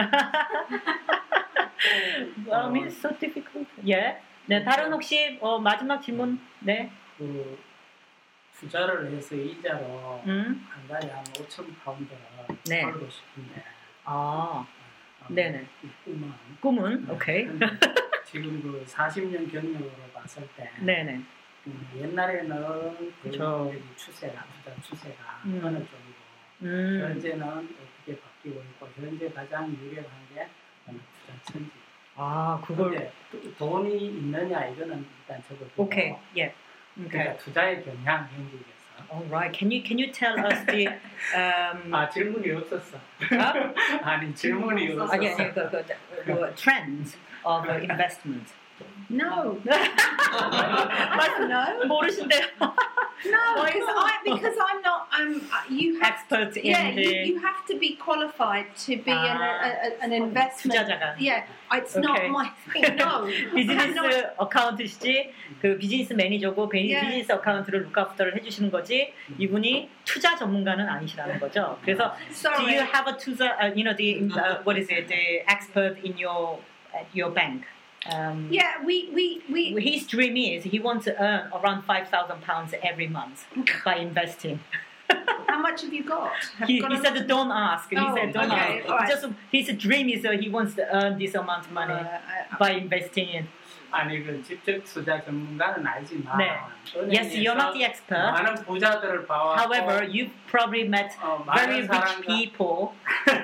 well, I mean, it's so difficult. Yeah. 네, 다른 혹시 어, 마지막 질문? 네. 그 투자를 해서 이자로 음. 한 달에 한 오천 파운드를 네. 벌고 싶은데 아, 어, 네네. 이 꿈은 꿈은 오케이. 근데 지금 그 사십 년 경력으로 봤을 때 네네. 음, 옛날에는 그쵸. 그 추세가 투자 추세가 음. 어느 쪽이고 음. 현재는 어떻게 바뀌고 있고 현재 가장 유력한 게 어느 투자 천지. 아, 그걸 근데 또 돈이 있느냐 이거는 일단 적어두고 오케이. 예. 오케이. 그러니까 투자의 경향 현직에서 Alright. Can you can you tell us the um 아 질문이 없었어. 아? 아니 질문이 없었어. 아니 아니 그, 그, 그 trends of investment. No. I don't know. 모르신대요. No, because I because I'm not. Um, you have. Expert in Yeah, you, the you have to be qualified to be an, Ah. a, a, an investment. 투자자가. Yeah, it's Okay. not my thing. No. 비즈니스 어카운트시지 그 비즈니스 매니저고 비- Yeah. 비즈니스 어카운트를 룩아프터를 해주시는 거지 이분이 투자 전문가는 아니시라는 거죠. 그래서 do Sorry. you have a 투자 uh, you know the uh, what is it the expert in your at your bank? Um, Yeah, we we we. His dream is he wants to earn around five thousand pounds every month by investing. How much have you got? Have He, you got he a- said, "Don't ask." He Oh, said, "Don't okay, ask." alright. Just his dream is uh, he wants to earn this amount of money Uh, I- by investing in. 아니 그 직접 투자 전문가는 아니지만 네. Yes, you're not the expert. 많은 부자들을 봐왔고 However, you've probably met 어, very 많은 rich 사람과 people in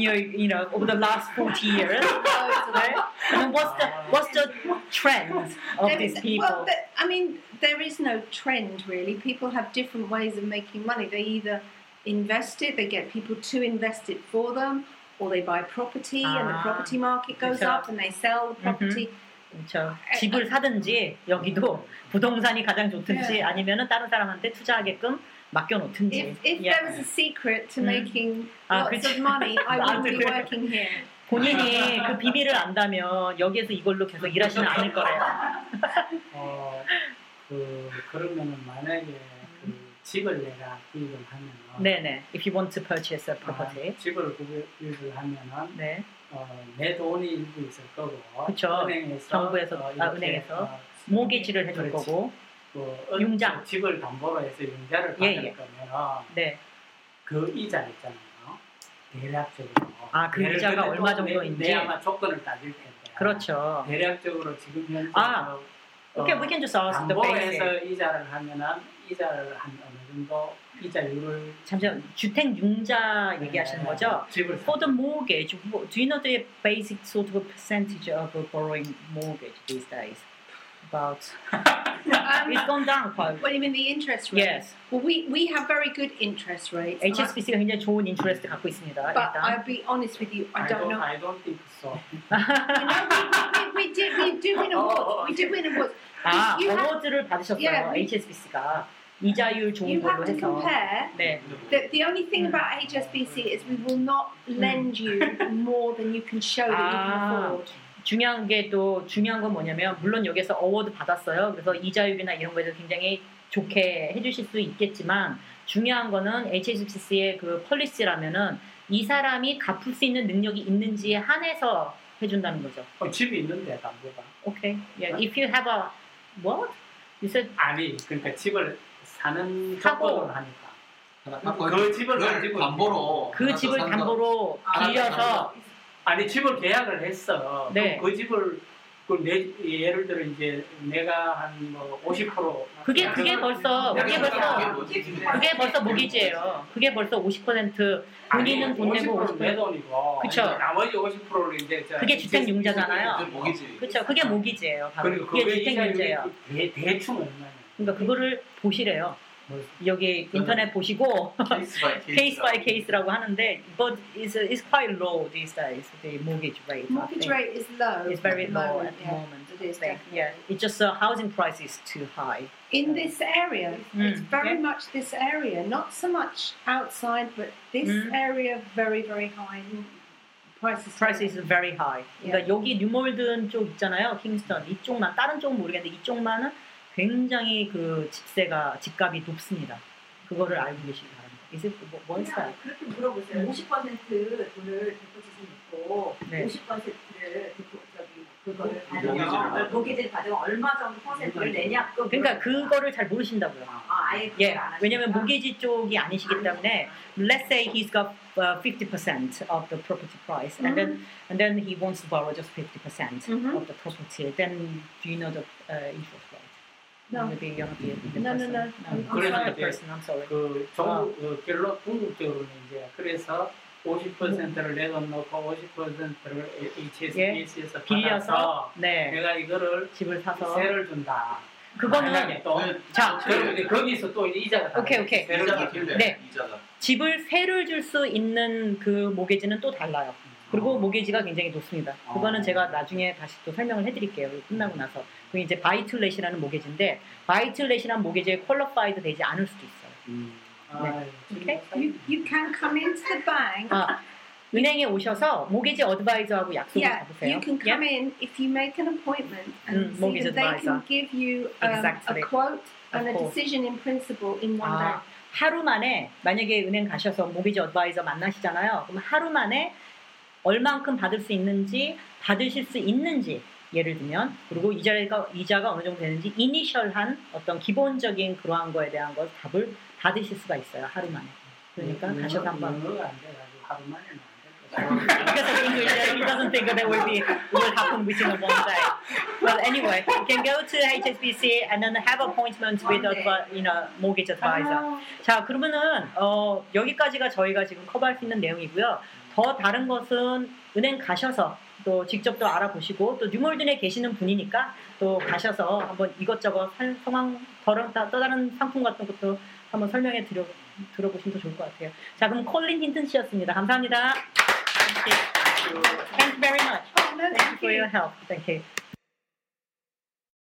your, you know, over the last forty years? 네? And what's the what's the trend of There these is- people? Well, the- I mean, there is no trend really. People have different ways of making money. They either invest it, they get people to invest it for them, or they buy property and the Ah, property market goes 그쵸. up and they sell the property. 그렇죠. 집을 사든지 여기도 부동산이 가장 좋든지 네. 아니면은 다른 사람한테 투자하게끔 맡겨놓든지. If, if Yeah. there was a secret to Mm. making Ah, lots 그치. of money, I wouldn't be 나도 working here. 본인이 그 비밀을 안다면 여기에서 이걸로 계속 일하지는 않을 거래요. 어, 그 그러면은 만약에 그 집을 내가 구입을 하면은 네네. If you want to purchase a property. 아, 집을 구입을 하면은 네. 어, 내 돈이 일부 있을 거고 그쵸. 은행에서 정부에서, 어, 아, 이렇게, 은행에서 어, 모기지를 해줄 그렇지. 거고. 그 은- 융자. 집을 담보로 해서 융자를 받을 예, 예. 거면은 네. 그 이자 있잖아요. 대략적으로. 아, 그 예를 이자가 들면 얼마 또 내- 정도인지. 내 아마 조건을 따질 텐데. 그렇죠. 대략적으로 지금 현재 아, 그, Okay, we can just ask the basic. 담보해서 이자를 하면은 이자를 한 어느 정도 이자율을 잠시만, 주택 융자 얘기하시는 네, 거죠? 집을 For the mortgage, what- do you know the basic sort of a percentage of a borrowing mortgage these days? About Um, it's gone down quite. what do you mean the interest rate? Yes, Well, we, we have very good interest rates. 에이치에스비씨가 굉장히 좋은 인트레스트 갖고 있습니다. But 일단. I'll be honest with you, I don't know. I don't think so. You know, we, we, we did we do win awards. We did win awards. 아, you have- 어워드를 받으셨어요. Yeah, we- 에이치에스비씨가 이자율 좋은 You 걸로 have to 해서. compare. 네, The, the only thing about H S B C is we will not lend you more than you can show that you can Ah. afford. 중요한 게 또 중요한 건 뭐냐면 물론 여기서 어워드 받았어요. 그래서 이자율이나 이런 거에서 굉장히 좋게 해주실 수 있겠지만 중요한 거는 에이치에스비씨의 그 폴리시라면은 이 사람이 갚을 수 있는 능력이 있는지에 한해서 해준다는 거죠. 어, 집이 있는데 담보가. Okay. Yeah. If you have a what? You said 아니 그러니까 집을 사는 사고. 조건을 하니까. 하나 갖고 그 집을 그걸 가지고 담보로 그 하나 더 집을 산 거. 담보로 하나 더 빌려서 아니 집을 계약을 했어. 네. 그럼 그 집을 그 내, 예를 들어 이제 내가 한 뭐 오십 퍼센트 그게 그게 벌써 그게 벌써 그게 뭐지? 그게 벌써 모기지예요. 그게 벌써 오십 퍼센트 본인은 돈 내고 오십 내 퍼센트. 돈이고 그쵸. 이제 나머지 오십 퍼센트를 이제 저 그게 주택 융자잖아요. 그게 뭐기지? 그렇죠. 그게 모기지예요. 바로. 그리고 그게 그게 주택 융자예요. 대, 대충 얼마냐? 그러니까 그거를 보시래요. 뭐, 여기 인터넷 보시고 케이스 바이 케이스. 케이스 바이 케이스라고 하는데 but it's, it's quite low these days the mortgage rate. I Mortgage think. rate is low. It's very at the low moment, at the yeah. moment. It is I think. definitely. Yeah, it's just the housing price is too high. In this area, it's Mm, very yeah. much this area, not so much outside, but this Mm. area very very high. Prices. Price is very high. 그러니까 여기 뉴몰든 쪽 있잖아요, 킹스턴 이쪽만 다른 쪽은 모르겠는데 이쪽만은 굉장히 그 집세가 집값이 높습니다. 그거를 알고 계시기 바랍니다. Is it 뭐, 뭐 있어요? 그렇게 물어보세요. 오십 퍼센트 돈을 데포짓을 놓고 네. 오십 퍼센트를 데포 저기 그거를 모기지를 받으면 받으면. 모기지를 받으면 얼마 정도 퍼센트를 내냐? 그거 그러니까 물어봐요. 그거를 잘 모르신다고요. 아, 아예 그걸 예, 안 하시니까. 왜냐면 모기지 쪽이 아니시기 때문에 let's say he's got uh, fifty percent of the property price and then and then he wants to borrow just fifty percent Mhm. of the property. Then do you know the uh, interest rate? No. Maybe you're not the, the No, no, person. no. I'm, I'm I'm not the sorry. person. I'm sorry. 그 아. 종, 그 결론 궁극적으로는 이제 그래서 오십 퍼센트를 내 돈 넣고 오십 퍼센트를 에이치에스비씨에서 빌려서 받아서 네 내가 이거를 집을 사서 세를 준다. 그거는 만약에 또 자, 그런데 거기서 또 이제 이자가 다 오케이, 오케이. 세를 이자가 주기. 필요해. 네. 이자가. 집을 세를 줄 수 있는 그 모기지는 또 달라요. 그리고 모기지가 굉장히 높습니다. 그거는 어. 제가 나중에 다시 또 설명을 해드릴게요. 끝나고 나서. 그게 이제 바이툴렛이라는 모기지인데 바이툴렛이라는 모기지에 퀄리파이드 되지 않을 수도 있어요. 음. 네. 아, 오케이. You, you can come into the bank. 아, 은행에 오셔서 모기지 어드바이저하고 약속을 Yeah, 잡으세요. you can come in if you make an appointment and Mm, see mortgage that they advisor. can give you um, Exactly. a quote and Of a course. decision in principle in one day. 아, 하루 만에 만약에 은행 가셔서 모기지 어드바이저 만나시잖아요. 그럼 하루 만에 얼만큼 받을 수 있는지 받으실 수 있는지 예를 들면 그리고 이자가 이자가 어느 정도 되는지 이니셜한 어떤 기본적인 그러한 거에 대한 것 답을 받으실 수가 있어요. 하루 만에. 그러니까 영어- 가셔서 한번. 영어가 안 돼가지고 하루 만에는 안 될 거다. Because of English, he doesn't think that will be will happen within a one day. But anyway, you can go to H S B C and then have appointment with a you know mortgage advisor. 자 그러면은 어, 여기까지가 저희가 지금 커버할 수 있는 내용이고요. 더 다른 것은 은행 가셔서 또 직접 또 알아보시고 또 뉴몰든에 계시는 분이니까 또 가셔서 한번 이것저것 살- 상황 다른 또 다른 상품 같은 것도 한번 설명해 드려 들어보시면 더 좋을 것 같아요. 자, 그럼 콜린 힌튼 씨였습니다. 감사합니다. Thank you. Thank you very much. Oh, no, Thank you thank for you. your help. Thank you.